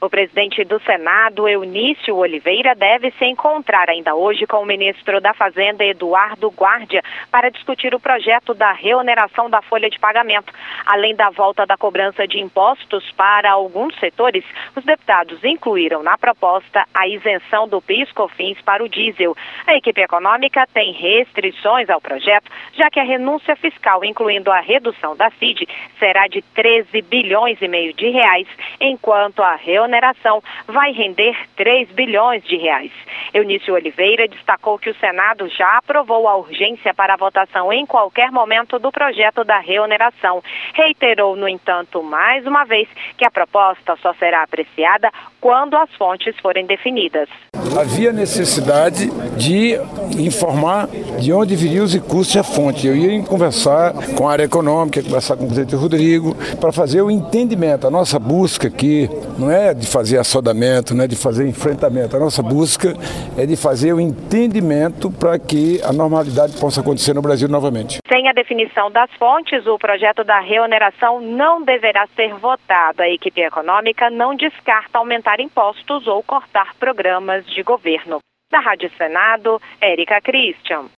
O presidente do Senado, Eunício Oliveira, deve se encontrar ainda hoje com o ministro da Fazenda, Eduardo Guardia, para discutir o projeto da reoneração da folha de pagamento. Além da volta da cobrança de impostos para alguns setores, os deputados incluíram na proposta a isenção do PIS/COFINS para o diesel. A equipe econômica tem restrições ao projeto, já que a renúncia fiscal, incluindo a redução da CID, será de 13 bilhões e meio de reais, enquanto a reoneração vai render 3 bilhões de reais. Eunício Oliveira destacou que o Senado já aprovou a urgência para a votação em qualquer momento do projeto da reoneração. Reiterou, no entanto, mais uma vez, que a proposta só será apreciada quando as fontes forem definidas. Havia necessidade de informar de onde viriam os recursos e a fonte. Eu ia conversar com a área econômica, conversar com o presidente Rodrigo, para fazer o entendimento. A nossa busca aqui não é de fazer assodamento, não é de fazer enfrentamento. A nossa busca é de fazer o entendimento para que a normalidade possa acontecer no Brasil novamente. Sem a definição das fontes, o projeto da reoneração não deverá ser votado. A equipe econômica não descarta aumentar impostos ou cortar programas de governo. Da Rádio Senado, Érica Christian.